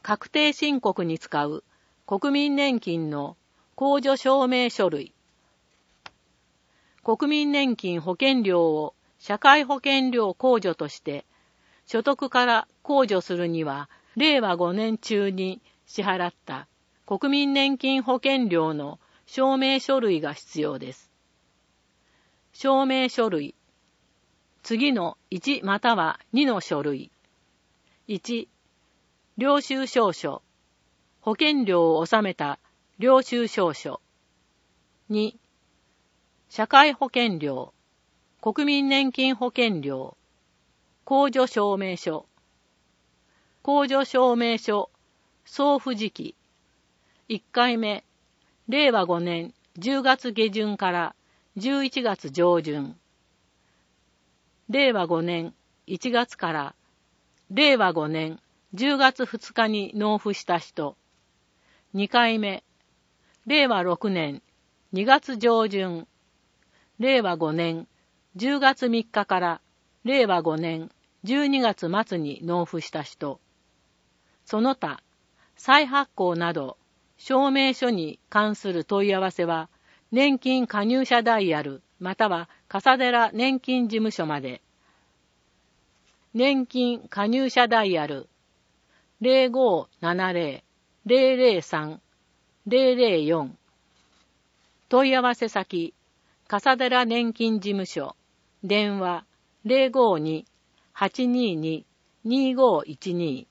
確定申告に使う国民年金の控除証明書類。国民年金保険料を社会保険料控除として所得から控除するには、令和5年中に支払った国民年金保険料の証明書類が必要です。証明書類。次の1または2の書類。1、領収証書。保険料を納めた領収証書。2、社会保険料。国民年金保険料。控除証明書。控除証明書。送付時期。1回目、令和5年10月下旬から11月上旬。令和5年1月から令和5年10月2日に納付した人。2回目、令和6年2月上旬。令和5年10月3日から令和5年12月末に納付した人。その他、再発行など、証明書に関する問い合わせは、年金加入者ダイヤルまたは笠寺年金事務所まで。年金加入者ダイヤル 0570-003-004 問い合わせ先笠寺年金事務所電話 052-822-2512